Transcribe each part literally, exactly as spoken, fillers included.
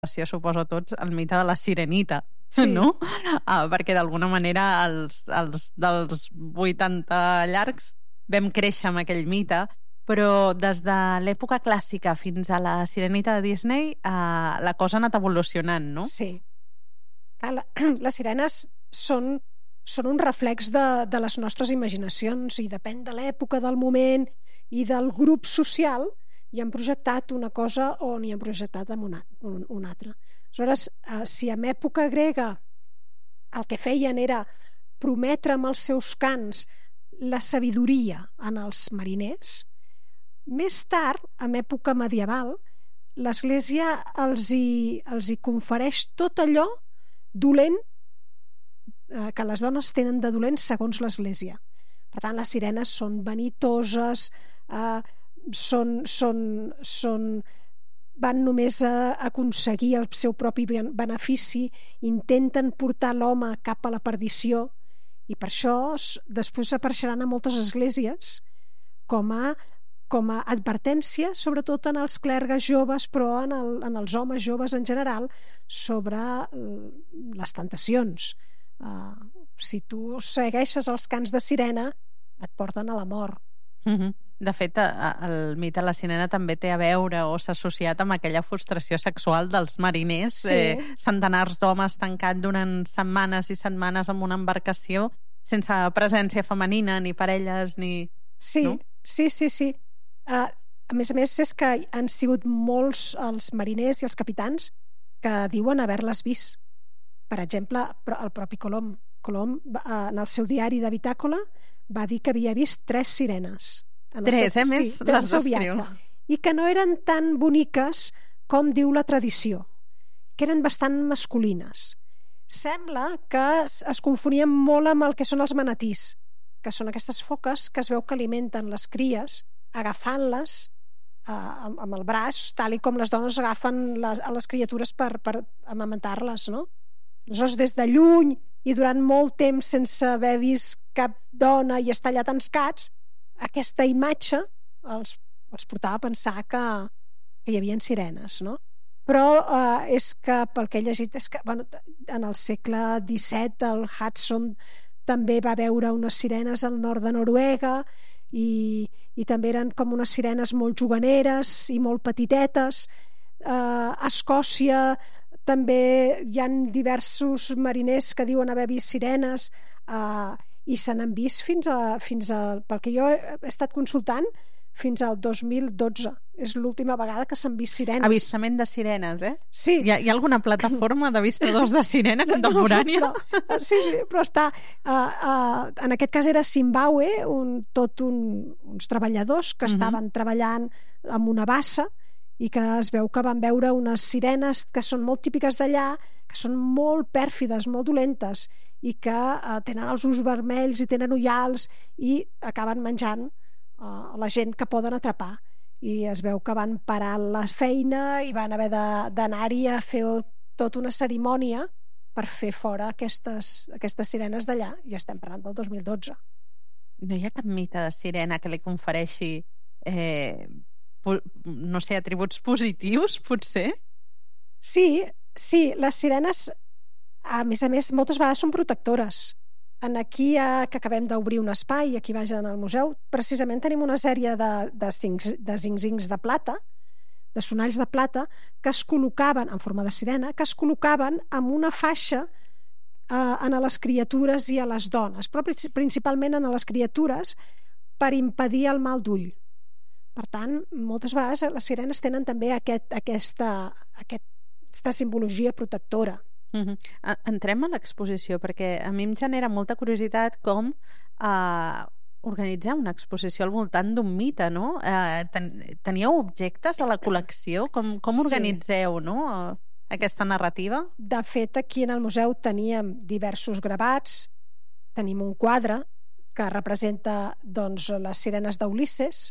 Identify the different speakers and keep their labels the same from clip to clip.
Speaker 1: suposo tots, el mite de la sirenita, sí. no? Uh, perquè d'alguna manera els, els dels vuitanta llargs vam créixer amb aquell mite, però des de l'època clàssica fins a la sirenita de Disney uh, la cosa ha anat evolucionant, no?
Speaker 2: Sí. La, les sirenes són, són un reflex de, de les nostres imaginacions i depèn de l'època, del moment i del grup social. I han projectat una cosa o n'hi han projectat amb una, un, una altra. Aleshores, eh, si en època grega el que feien era prometre amb els seus cants la sabidoria en els mariners, més tard, en època medieval, l'Església els hi, els hi confereix tot allò dolent eh, que les dones tenen de dolent segons l'Església. Per tant, les sirenes són vanitoses, eh, Són, són, són, van només a aconseguir el seu propi benefici, intenten portar l'home cap a la perdició i per això després apareixeran a moltes esglésies com a, com a advertència, sobretot en els clergues joves, però en, el, en els homes joves en general, sobre les tentacions. Uh, si tu segueixes els cants de sirena et porten a la mort.
Speaker 1: Mm-hmm. De fet, el mite de la sirena també té a veure o s'ha associat amb aquella frustració sexual dels mariners, sí. eh, centenars d'homes tancats durant setmanes i setmanes en una embarcació sense presència femenina, ni parelles, ni...
Speaker 2: Sí,
Speaker 1: no?
Speaker 2: sí, sí, sí. Uh, a més a més, és que han sigut molts els mariners i els capitans que diuen haver-les vist. Per exemple, el propi Colom. Colom, uh, en el seu diari de bitàcola, va dir que havia vist tres sirenes.
Speaker 1: Tres, eh? Més
Speaker 2: sí,
Speaker 1: les descriu.
Speaker 2: I que no eren tan boniques com diu la tradició, que eren bastant masculines. Sembla que es, es confonien molt amb el que són els manatís, que són aquestes foques que es veu que alimenten les cries agafant-les eh, amb, amb el braç, tal i com les dones agafen les, a les criatures per, per amamentar-les, no? Aleshores, des de lluny i durant molt temps sense haver vist cap dona i estar allà tants cats, aquesta imatge els, els portava a pensar que, que hi havia sirenes, no? Però eh, és que, pel que he llegit, és que bueno, en el segle disset el Hudson també va veure unes sirenes al nord de Noruega i, i també eren com unes sirenes molt juganeres i molt petitetes. Eh, a Escòcia també hi ha diversos mariners que diuen haver vist sirenes eh, i se n'han vist fins a, fins a, pel que jo he estat consultant, fins al dos mil dotze. És l'última vegada que s'han vist sirenes.
Speaker 1: Avistament de sirenes, eh?
Speaker 2: Sí.
Speaker 1: Hi ha, hi ha alguna plataforma d'avistadors de sirena contemporània?
Speaker 2: No, no, però, sí, sí, però està... Uh, uh, en aquest cas era Zimbabue, un, tot un, uns treballadors que uh-huh. estaven treballant amb una bassa i que es veu que van veure unes sirenes que són molt típiques d'allà, que són molt pèrfides, molt dolentes, i que eh, tenen els ulls vermells i tenen ullals i acaben menjant eh, la gent que poden atrapar. I es veu que van parar la feina i van haver d'anar-hi a fer tota una cerimònia per fer fora aquestes, aquestes sirenes d'allà. I estem parlant del dos mil dotze.
Speaker 1: No hi ha cap mite de sirena que li confereixi eh, no sé, atributs positius, potser?
Speaker 2: Sí, sí, les sirenes, a més a més, moltes vegades són protectores. En aquí, eh, que acabem d'obrir un espai, aquí baix en el museu, precisament tenim una sèrie de, de, cinc, de zinc-zincs de plata, de sonalls de plata, que es col·locaven, en forma de sirena, que es col·locaven amb una faixa eh, en les criatures i a les dones, però principalment en les criatures per impedir el mal d'ull. Per tant, moltes vegades les sirenes tenen també aquest, aquesta, aquesta simbologia protectora.
Speaker 1: Uh-huh. Entrem a l'exposició, perquè a mi em genera molta curiositat com eh, organitzar una exposició al voltant d'un mite, no? Eh, ten, teníeu objectes a la col·lecció? Com, com organitzeu, sí. no? aquesta narrativa? De
Speaker 2: fet, aquí en el museu teníem diversos gravats, tenim un quadre que representa doncs, les sirenes d'Ulisses.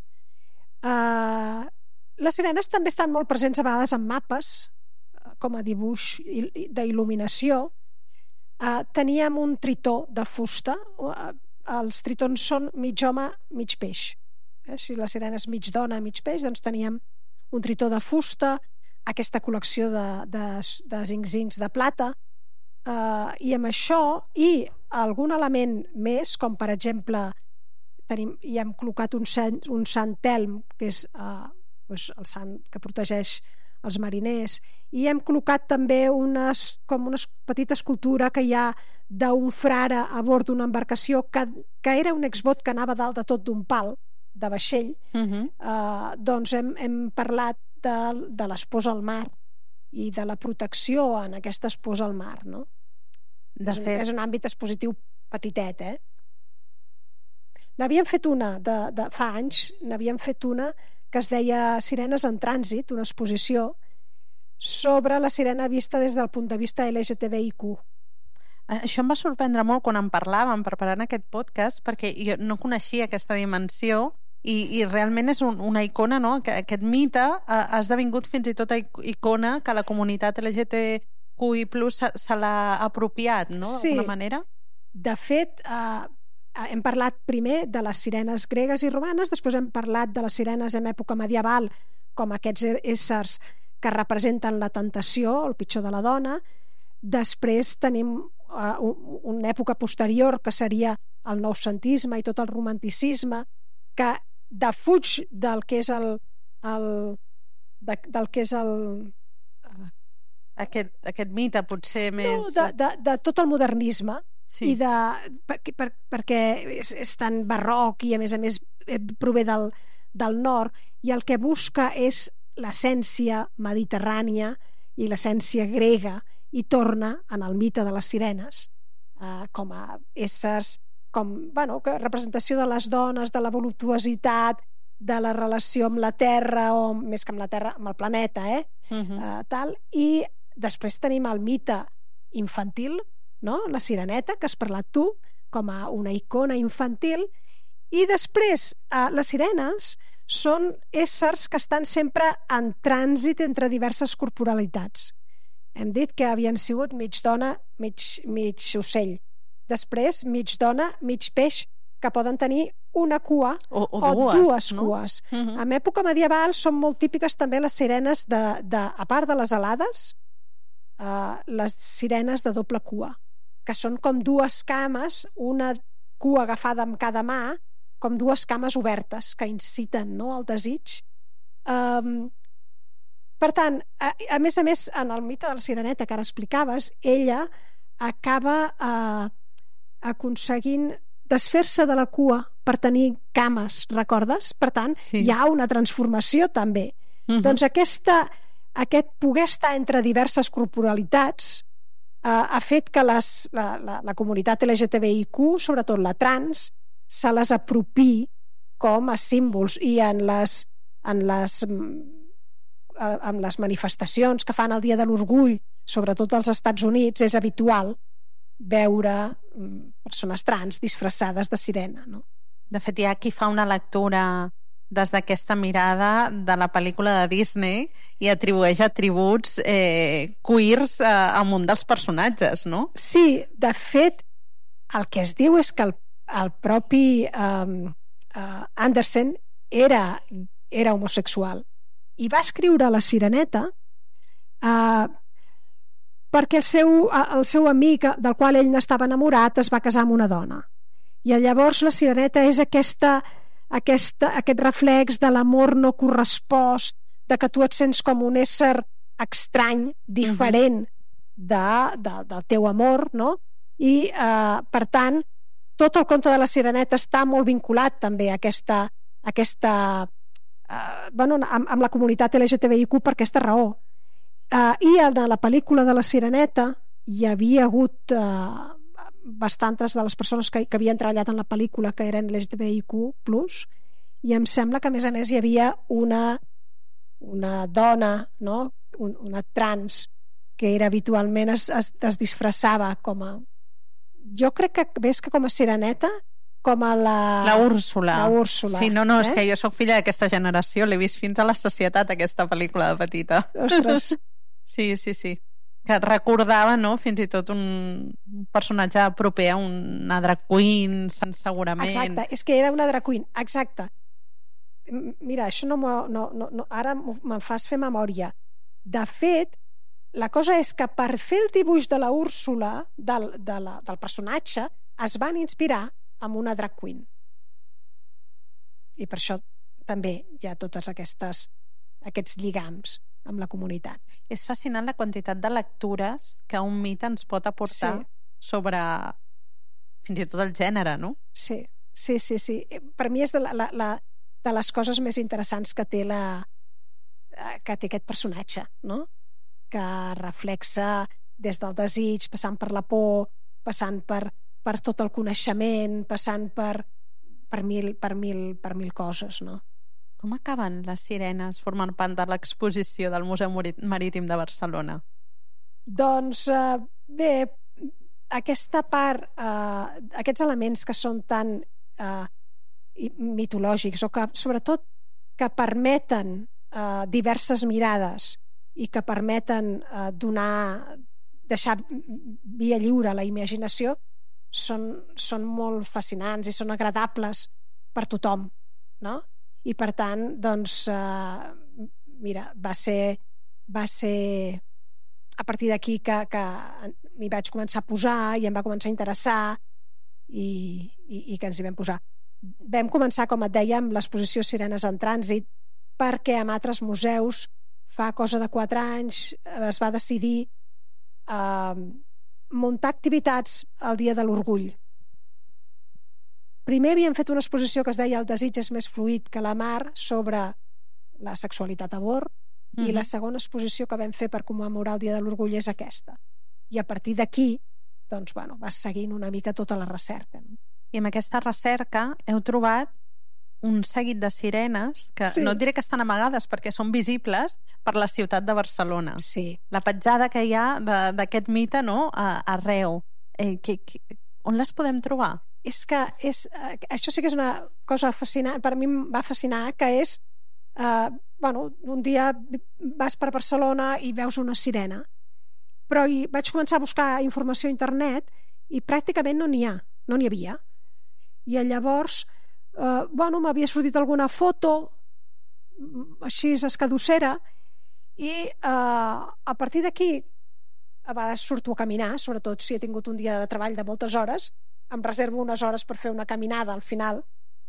Speaker 2: Uh, les sirenes també estan molt presents a vegades en mapes com a dibuix d'il·luminació. Uh, teníem un tritó de fusta. Uh, els tritons són mig home, mig peix. Eh? Si la sirena és mig dona, mig peix, doncs teníem un tritó de fusta. aquesta col·lecció de, de, de zinc-zincs de plata, uh, i amb això i algun element més, com per exemple tenim, hi hem col·locat un sant, un sant Telm, que és uh, doncs el sant que protegeix els mariners, i hem col·locat també unes, com una petita escultura que hi ha d'un frare a bord d'una embarcació que, que era un exbot que anava dalt de tot d'un pal de vaixell. Uh-huh. uh, doncs hem, hem parlat de, de l'esposa al mar i de la protecció en aquesta esposa al mar, no?
Speaker 1: De
Speaker 2: és,
Speaker 1: fet...
Speaker 2: un, és un àmbit expositiu petitet, eh? N'havíem fet una de, de, fa anys, n'havíem fet una que es deia Sirenes en trànsit, una exposició sobre la sirena vista des del punt de vista L G T B I Q.
Speaker 1: Això em va sorprendre molt quan en parlàvem preparant aquest podcast, perquè jo no coneixia aquesta dimensió i, i realment és un, una icona, no? Que aquest mite ha, ha esdevingut fins i tot icona que la comunitat L G T Q I plus se, se l'ha apropiat, no?
Speaker 2: Sí.
Speaker 1: D'alguna manera.
Speaker 2: De fet, eh, hem parlat primer de les sirenes gregues i romanes, després hem parlat de les sirenes en època medieval, com aquests éssers que representen la tentació, el pitjor de la dona. Després tenim uh, una època posterior, que seria el noucentisme i tot el romanticisme, que defuig del que és el, el de, del que és el uh,
Speaker 1: aquest, aquest mite potser més...
Speaker 2: No, de, de, de tot el modernisme.
Speaker 1: Sí.
Speaker 2: I de, per, per, perquè és, és tan barroc i a més a més prové del, del nord, i el que busca és l'essència mediterrània i l'essència grega, i torna en el mite de les sirenes eh, com a éssers, com, bueno, que representació de les dones, de la voluptuositat, de la relació amb la terra, o més que amb la terra, amb el planeta, eh? Uh-huh. eh, tal. I després tenim el mite infantil, no? La sireneta, que has parlat tu, com a una icona infantil, i després eh, les sirenes són éssers que estan sempre en trànsit entre diverses corporalitats. Hem dit que havien sigut mig dona, mig, mig ocell. Després, mig dona, mig peix, que poden tenir una cua
Speaker 1: o, o,
Speaker 2: o
Speaker 1: dues,
Speaker 2: dues
Speaker 1: no?
Speaker 2: cues.
Speaker 1: Uh-huh.
Speaker 2: En època medieval són molt típiques també les sirenes, de, de, a part de les alades, uh, les sirenes de doble cua, que són com dues cames, una cua agafada amb cada mà, com dues cames obertes que inciten, no?, el desig. Um, per tant, a, a més a més, en el mite de la sireneta que ara explicaves, ella acaba uh, aconseguint desfer-se de la cua per tenir cames, recordes? Per tant, sí. Hi ha una transformació també. Uh-huh. Doncs aquesta, aquest poder estar entre diverses corporalitats uh, ha fet que les, la, la, la comunitat L G T B I Q, sobretot la trans, se les apropi com a símbols, i en les, en les, en les manifestacions que fan el Dia de l'Orgull, sobretot als Estats Units, és habitual veure persones trans disfressades de sirena, no?
Speaker 1: De fet, hi ha qui fa una lectura des d'aquesta mirada de la pel·lícula de Disney i atribueix atributs eh, queers a, a un dels personatges, no?
Speaker 2: Sí, de fet, el que es diu és que el el propi um, uh, Andersen era, era homosexual i va escriure La Sireneta uh, perquè el seu, el seu amic del qual ell n'estava enamorat es va casar amb una dona, i llavors La Sireneta és aquesta, aquesta, aquest reflex de l'amor no correspost, de que tu et sents com un ésser estrany, diferent de, de, del teu amor, no? I uh, per tant tot el conte de la Sireneta està molt vinculat també a aquesta, a aquesta eh, bueno, amb, amb la comunitat L G T B I Q per aquesta raó. Eh, I en la pel·lícula de la Sireneta hi havia hagut eh, bastantes de les persones que, que havien treballat en la pel·lícula que eren L G T B I Q plus, i em sembla que a més a més hi havia una, una dona, no? Un, una trans, que era habitualment es, es, es disfressava com a... Jo crec que ves que com a sireneta, com a la...
Speaker 1: La Úrsula.
Speaker 2: La Úrsula.
Speaker 1: Sí, no, no,
Speaker 2: eh?
Speaker 1: És que jo sóc filla d'aquesta generació, l'he vist fins a la societat, aquesta pel·lícula de petita.
Speaker 2: Ostres.
Speaker 1: Sí, sí, sí. Que recordava, no?, fins i tot un personatge proper a una drag queen, segurament.
Speaker 2: Exacte, és que era una drag queen, exacte. Mira, això no, no, no, no ara me'n fas fer memòria. De fet, la cosa és que per fer el dibuix de la Úrsula, del, de la, del personatge, es van inspirar en una drag queen. I per això també hi ha totes aquestes, aquests lligams amb la comunitat.
Speaker 1: És fascinant la quantitat de lectures que un mite ens pot aportar sí. sobre fins i tot el gènere, no?
Speaker 2: Sí, sí, sí, sí. Per mi és de, la, la, la, de les coses més interessants que té, la, que té aquest personatge, no? Que reflexa des del desig, passant per la por, passant per, per tot el coneixement, passant per, per, mil, per, mil, per mil coses, no?
Speaker 1: Com acaben les sirenes formant part de l'exposició del Museu Marítim de Barcelona?
Speaker 2: Doncs eh, bé, aquesta part, eh, aquests elements que són tan eh, mitològics o que sobretot que permeten eh, diverses mirades i que permeten eh, donar, deixar via lliure a la imaginació, són, són molt fascinants i són agradables per tothom, no? I per tant, doncs, eh, mira, va ser, va ser a partir d'aquí que, que m'hi vaig començar a posar i em va començar a interessar i, i, i que ens hi vam posar. Vam començar, com et deia, amb l'exposició Sirenes en Trànsit, perquè en altres museus fa cosa de quatre anys es va decidir eh, muntar activitats el Dia de l'Orgull. Primer havíem fet una exposició que es deia El desig és més fluid que la mar, sobre la sexualitat a bord, mm-hmm. i la segona exposició que vam fer per commemorar el Dia de l'Orgull és aquesta. I a partir d'aquí, doncs, bueno, vas seguint una mica tota la recerca. No?
Speaker 1: I amb aquesta recerca heu trobat un seguit de sirenes que sí. no et diré que estan amagades perquè són visibles per la ciutat de Barcelona.
Speaker 2: Sí.
Speaker 1: La petjada que hi ha d'aquest mite, no?, arreu. Eh, que, que, on les podem trobar?
Speaker 2: És que és, això sí que és una cosa fascinant, per mi em va fascinar, que és eh, bueno, un dia vas per Barcelona i veus una sirena, però hi vaig començar a buscar informació a internet i pràcticament no n'hi ha, no n'hi havia. I llavors eh, bueno, m'havia sortit alguna foto així escadussera i eh, a partir d'aquí a vegades surto a caminar, sobretot si he tingut un dia de treball de moltes hores, em reservo unes hores per fer una caminada al final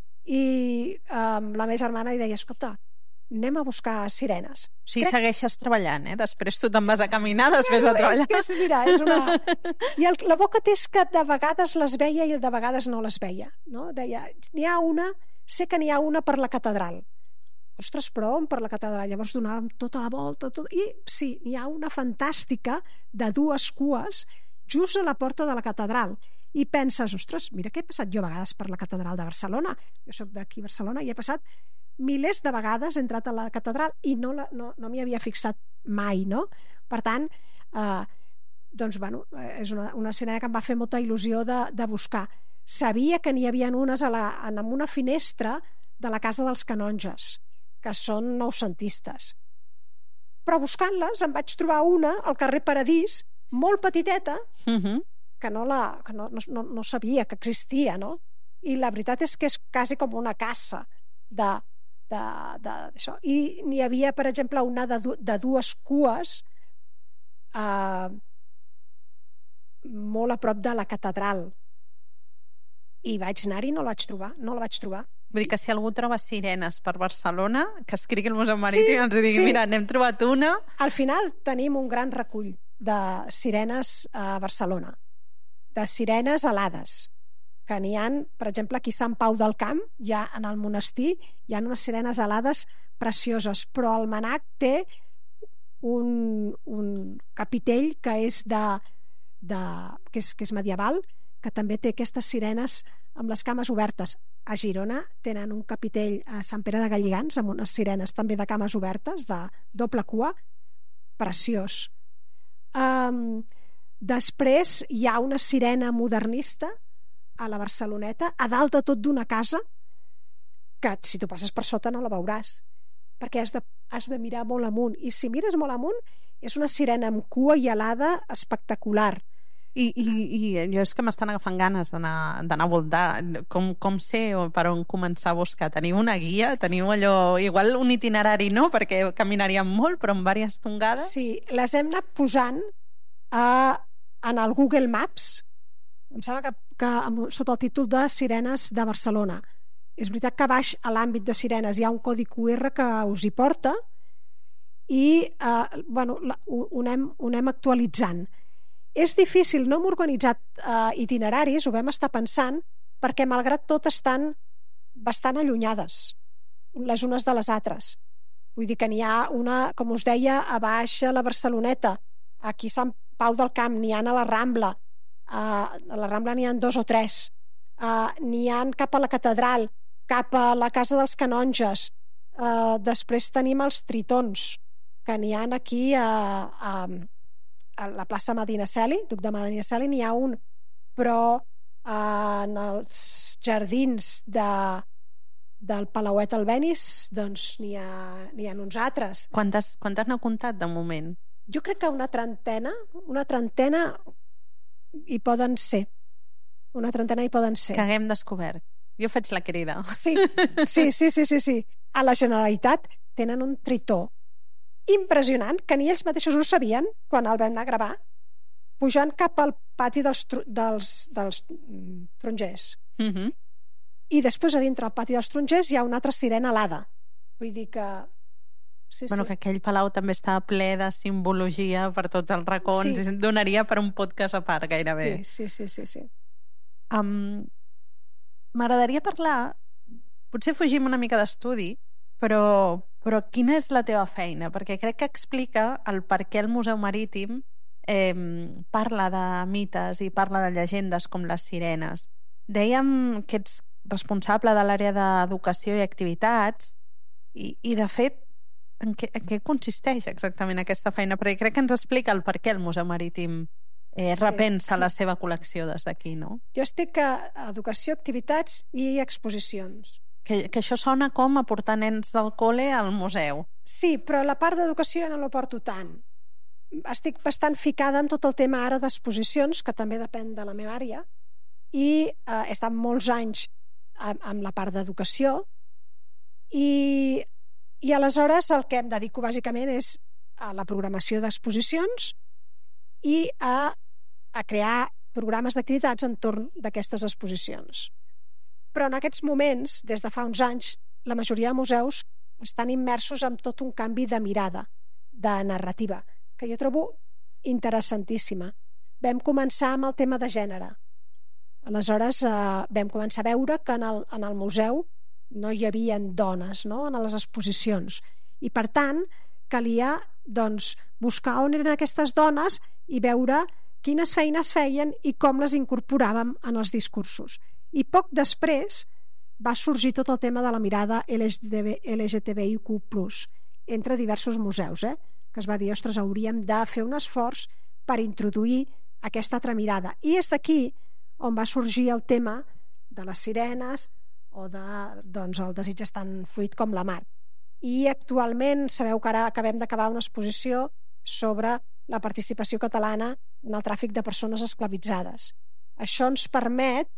Speaker 2: i um, la meva germana li deia, escolta, anem a buscar sirenes.
Speaker 1: Sí, Crec... segueixes treballant, eh? Després tu te'n vas a caminar, després a treballar.
Speaker 2: És que és, mira, és una... I el, la boca té és que de vegades les veia i de vegades no les veia, no? Deia, n'hi ha una, sé que n'hi ha una per la catedral. Ostres, però on per la catedral? Llavors donàvem tota la volta, tot... i sí, n'hi ha una fantàstica de dues cues just a la porta de la catedral. I penses, ostres, mira què he passat jo a vegades per la catedral de Barcelona. Jo soc d'aquí a Barcelona i he passat milers de vegades, he entrat a la catedral i no, la, no, no m'hi havia fixat mai, no? Per tant, eh, doncs, bueno, és una, una sirena que em va fer molta il·lusió de, de buscar. Sabia que n'hi havia unes a la, en una finestra de la Casa dels Canonges, que són noucentistes. Però buscant-les em vaig trobar una al carrer Paradís, molt petiteta,
Speaker 1: mhm,
Speaker 2: que no, la, que no, no, no sabia que existia, no? I la veritat és que és quasi com una caça de, de, de, d'això. I n'hi havia, per exemple, una de, du, de dues cues eh, molt a prop de la catedral. I vaig anar-hi i no la vaig trobar, no la vaig trobar.
Speaker 1: Vull dir que si algú troba sirenes per Barcelona, que escrigui al Museu Marítim i ens digui,
Speaker 2: sí.
Speaker 1: mira, n'hem trobat una.
Speaker 2: Al final tenim un gran recull de sirenes a Barcelona, de sirenes alades, que n'hi ha, per exemple, aquí a Sant Pau del Camp, ja en el monestir, hi ha unes sirenes alades precioses, però el Mnac té un, un capitell que és, de, de, que és, que és medieval, que també té aquestes sirenes amb les cames obertes. A Girona tenen un capitell a Sant Pere de Galligants amb unes sirenes també de cames obertes, de doble cua, preciós. Um, Després hi ha una sirena modernista a la Barceloneta, a dalt de tot d'una casa, que si tu passes per sota no la veuràs, perquè has de, has de mirar molt amunt. I si mires molt amunt, és una sirena amb cua i alada espectacular.
Speaker 1: I, i, i jo és que m'estan agafant ganes d'anar a voltar. Com, com sé per on començar a buscar? Teniu una guia? Teniu allò... Igual un itinerari no, perquè caminaríem molt, però amb diverses tongades?
Speaker 2: Sí, les hem anat posant a, en el Google Maps. Em sembla que, que sota el títol de Sirenes de Barcelona. És veritat que baix a l'àmbit de sirenes hi ha un codi Q R que us hi porta i eh, bueno, ho, ho, anem, ho anem actualitzant. És difícil, no hem organitzat uh, itineraris, ho vam estar pensant, perquè malgrat tot estan bastant allunyades les unes de les altres. Vull dir que n'hi ha una, com us deia, a baix a la Barceloneta, aquí a Sant Pau del Camp, n'hi ha a la Rambla, uh, a la Rambla n'hi ha dos o tres, uh, n'hi ha cap a la Catedral, cap a la Casa dels Canonges, uh, després tenim els Tritons, que n'hi ha aquí a... a a la plaça Medinaceli, Duc de Medinaceli n'hi ha un, però eh, en els jardins de, del Palauet Albéniz doncs n'hi ha, n'hi ha uns altres.
Speaker 1: Quantes, quantes n'heu comptat de moment?
Speaker 2: Jo crec que una trentena, una trentena hi poden ser. Una trentena hi poden ser.
Speaker 1: Que haguem descobert. Jo faig la crida.
Speaker 2: Sí, sí, sí, sí, sí, sí. A la Generalitat tenen un tritó impressionant, que ni ells mateixos ho sabien quan el vam anar a gravar, pujant cap al pati dels, dels, dels tarongers.
Speaker 1: Mm-hmm.
Speaker 2: I després a dintre del pati dels tarongers hi ha una altra sirena alada. Vull dir que... Sí,
Speaker 1: bueno,
Speaker 2: sí.
Speaker 1: que aquell palau també està ple de simbologia per tots els racons, sí. I donaria per un podcast a part gairebé.
Speaker 2: Sí, sí, sí, sí, sí.
Speaker 1: Um, m'agradaria parlar, potser fugim una mica d'estudi, però, però quina és la teva feina? Perquè crec que explica el per què el Museu Marítim eh, parla de mites i parla de llegendes com les sirenes. Dèiem que ets responsable de l'àrea d'educació i activitats i, i de fet, en què, en què consisteix exactament aquesta feina? Perquè crec que ens explica el per què el Museu Marítim eh, sí. repensa la seva col·lecció des d'aquí, no?
Speaker 2: Jo estic a educació, activitats i exposicions.
Speaker 1: Que, que això sona com a portar nens del col·le al museu.
Speaker 2: Sí, però la part d'educació no la porto tant. Estic bastant ficada en tot el tema ara d'exposicions, que també depèn de la meva àrea, i eh, he estat molts anys amb, amb la part d'educació, i, i aleshores el que em dedico bàsicament és a la programació d'exposicions i a, a crear programes d'activitats entorn d'aquestes exposicions. Però en aquests moments, des de fa uns anys, la majoria de museus estan immersos en tot un canvi de mirada, de narrativa, que jo trobo interessantíssima. Vam començar amb el tema de gènere. Aleshores, eh, vam començar a veure que en el, en el museu no hi havia dones, no?, en les exposicions. I, per tant, calia doncs, buscar on eren aquestes dones i veure quines feines feien i com les incorporàvem en els discursos. I poc després va sorgir tot el tema de la mirada L G T B I Q plus, entre diversos museus, eh? Que es va dir, ostres, hauríem de fer un esforç per introduir aquesta altra mirada. I és d'aquí on va sorgir el tema de les sirenes o de, doncs, el desig és tan fluid com la mar. I actualment sabeu que ara acabem d'acabar una exposició sobre la participació catalana en el tràfic de persones esclavitzades. Això ens permet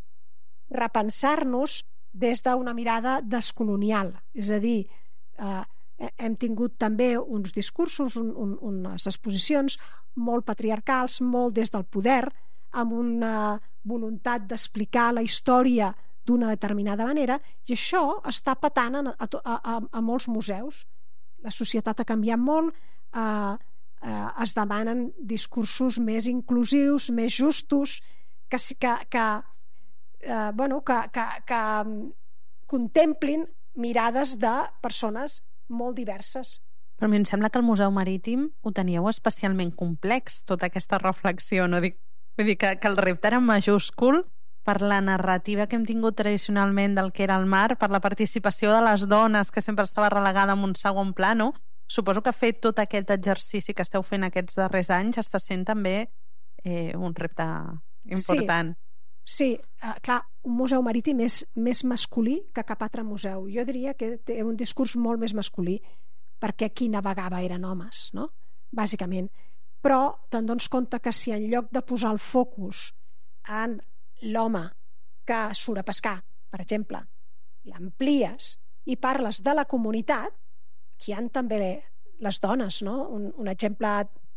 Speaker 2: repensar-nos des d'una mirada descolonial, és a dir, eh, hem tingut també uns discursos, un, un, unes exposicions molt patriarcals, molt des del poder, amb una voluntat d'explicar la història d'una determinada manera, i això està patant a, a, a, a molts museus. La societat ha canviat molt, eh, eh, es demanen discursos més inclusius, més justos, que, que, que Eh, bueno, que, que, que contemplin mirades de persones molt diverses.
Speaker 1: Però a mi em sembla que el Museu Marítim ho teníeu especialment complex, tota aquesta reflexió, no? Dic, vull dir que, que el repte era majúscul per la narrativa que hem tingut tradicionalment del que era el mar, per la participació de les dones, que sempre estava relegada en un segon pla, no? Suposo que fer tot aquest exercici que esteu fent aquests darrers anys està sent també eh, un repte important.
Speaker 2: Sí. Sí, eh, clar, un museu marítim és més masculí que cap altre museu. Jo diria que té un discurs molt més masculí, perquè qui navegava eren homes, no? Bàsicament. però te'n dones compte que si en lloc de posar el focus en l'home que surt a pescar, per exemple, l'amplies i parles de la comunitat, que hi ha també les dones, no? Un, un exemple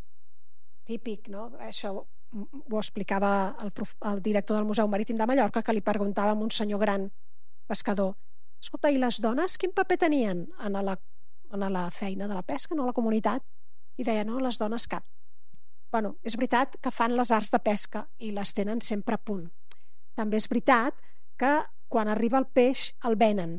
Speaker 2: típic, no? Això ho explicava el, prof, el director del Museu Marítim de Mallorca, que li preguntava a un senyor gran pescador: escolta, i les dones quin paper tenien en la, en la feina de la pesca, no, a la comunitat? I deia, no, les dones cap. Bueno, és veritat que fan les arts de pesca i les tenen sempre a punt. També és veritat que quan arriba el peix el venen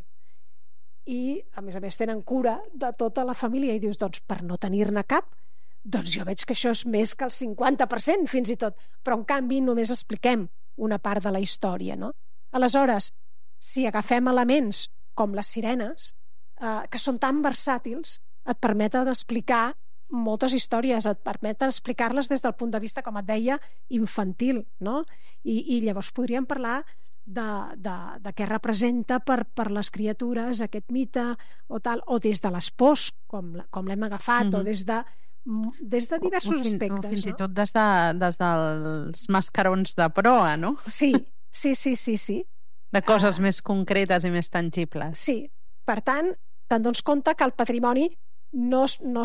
Speaker 2: i, a més a més, tenen cura de tota la família i dius, doncs, per no tenir-ne cap, doncs jo veig que això és més que el cinquanta per cent, fins i tot. Però, en canvi, només expliquem una part de la història, no? Aleshores, si agafem elements com les sirenes, eh, que són tan versàtils, et permeten explicar moltes històries, et permeten explicar-les des del punt de vista, com et deia, infantil, no? I, i llavors podríem parlar de, de, de què representa per, per les criatures aquest mite o tal, o des de les pors, com, com l'hem agafat, mm-hmm. o des de, des de diversos
Speaker 1: o, o fin,
Speaker 2: aspectes.
Speaker 1: O fins
Speaker 2: no?
Speaker 1: i tot des, de, des dels mascarons de proa, no?
Speaker 2: Sí, sí, sí, sí, sí.
Speaker 1: De coses uh, més concretes i més tangibles.
Speaker 2: Sí, per tant, te'n dones compte que el patrimoni no, no,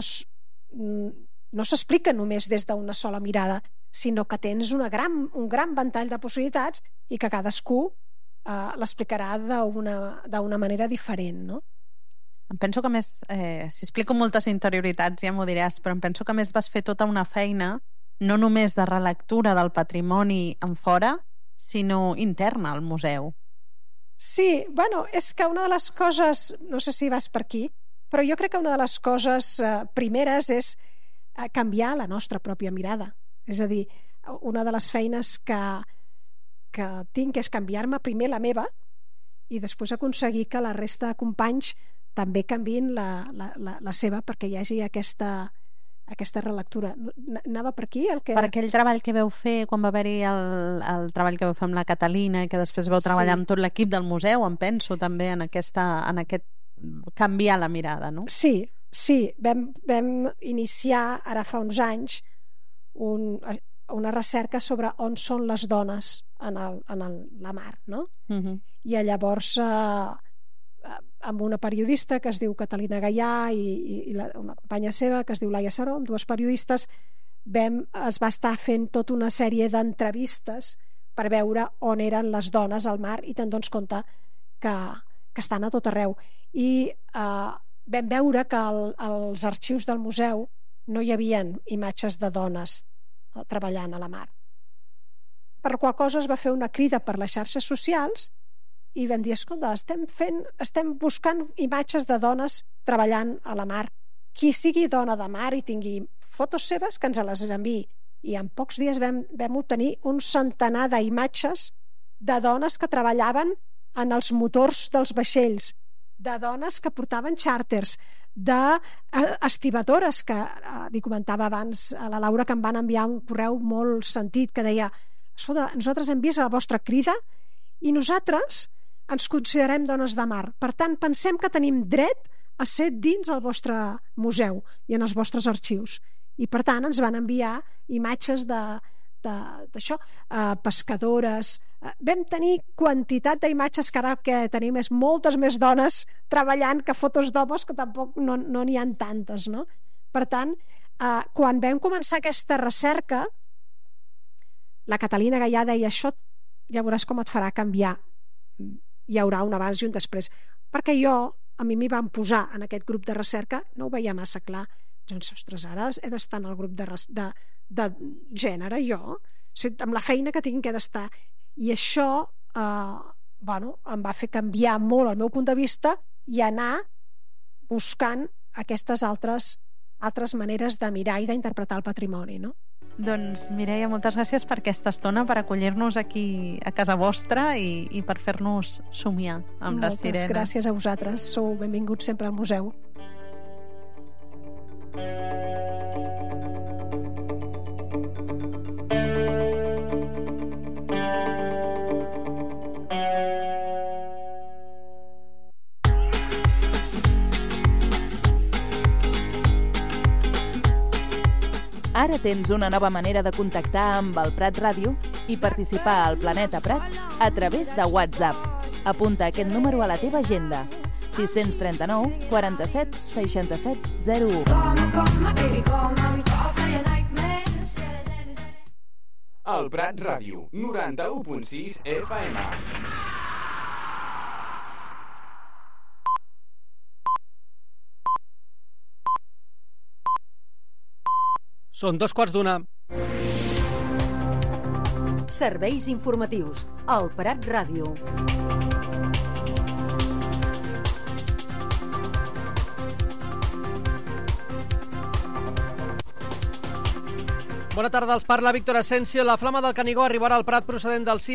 Speaker 2: no s'explica només des d'una sola mirada, sinó que tens una gran, un gran ventall de possibilitats i que cadascú eh, l'explicarà d'una manera diferent, no?
Speaker 1: Em penso que més, eh, si explico moltes interioritats ja m'ho diràs, però em penso que més vas fer tota una feina no només de relectura del patrimoni en fora, sinó interna al museu.
Speaker 2: Sí, bueno, és que una de les coses, no sé si vas per aquí, però jo crec que una de les coses eh, primeres és eh, canviar la nostra pròpia mirada. És a dir, una de les feines que, que tinc és canviar-me primer la meva i després aconseguir que la resta de companys també canviïn la, la, la, la seva perquè hi hagi aquesta, aquesta relectura. Anava per aquí? El que...
Speaker 1: Per aquell treball que veu fer quan va haver-hi el, el treball que veu fer amb la Catalina i que després veu treballar sí. amb tot l'equip del museu, em penso també en, aquesta, en aquest canviar la mirada, no?
Speaker 2: Sí, sí. Vam, vam iniciar ara fa uns anys un, una recerca sobre on són les dones en, el, en el, la mar, no? Uh-huh. I llavors eh, amb una periodista que es diu Catalina Gaià i, i, i la, una companya seva que es diu Laia Saró, amb dues periodistes vam, es va estar fent tota una sèrie d'entrevistes per veure on eren les dones al mar i te'n dones compte que, que estan a tot arreu i eh, vam veure que el, als arxius del museu no hi havia imatges de dones treballant a la mar, per la qual cosa es va fer una crida per les xarxes socials i vam dir, escolta, estem, fent, estem buscant imatges de dones treballant a la mar. Qui sigui dona de mar i tingui fotos seves, que ens les enviï. I en pocs dies vam, vam obtenir un centenar d'imatges de dones que treballaven en els motors dels vaixells, de dones que portaven xàrters, d'estibadores, que eh, li comentava abans a la Laura que em van enviar un correu molt sentit que deia, escolta, nosaltres hem vist la vostra crida i nosaltres ens considerem dones de mar. Per tant, pensem que tenim dret a ser dins el vostre museu i en els vostres arxius. I, per tant, ens van enviar imatges de, d'això, eh, pescadores. Eh, vam tenir quantitat d'imatges que ara que tenim és moltes més dones treballant que fotos d'homes que tampoc no n'hi no ha tantes, no? Per tant, eh, quan vam començar aquesta recerca, la Catalina Gaià deia, això ja veuràs com et farà canviar. Hi haurà un abans i un després, perquè jo, a mi m'hi van posar en aquest grup de recerca, no ho veia massa clar. Doncs, ostres, ara he d'estar en el grup de, de, de gènere, jo, amb la feina que tinc que he d'estar. I això, eh, bueno, em va fer canviar molt el meu punt de vista i anar buscant aquestes altres, altres maneres de mirar i d'interpretar el patrimoni, no?
Speaker 1: Doncs, Mireia, moltes gràcies per aquesta estona, per acollir-nos aquí a casa vostra i, i per fer-nos somiar amb
Speaker 2: moltes
Speaker 1: les sirenes.
Speaker 2: Moltes gràcies a vosaltres. Sou benvinguts sempre al museu.
Speaker 3: Ara tens una nova manera de contactar amb el Prat Ràdio i participar al Planeta Prat a través de WhatsApp. Apunta aquest número a la teva agenda. sis cents trenta-nou quaranta-set seixanta-set zero u.
Speaker 4: El Prat Ràdio, noranta-u punt sis F M.
Speaker 5: Són dos quarts d'una.
Speaker 6: Serveis informatius. El Prat Ràdio.
Speaker 5: Bona tarda, els parla Víctor Asensio. La Flama del Canigó arribarà al Prat procedent del cim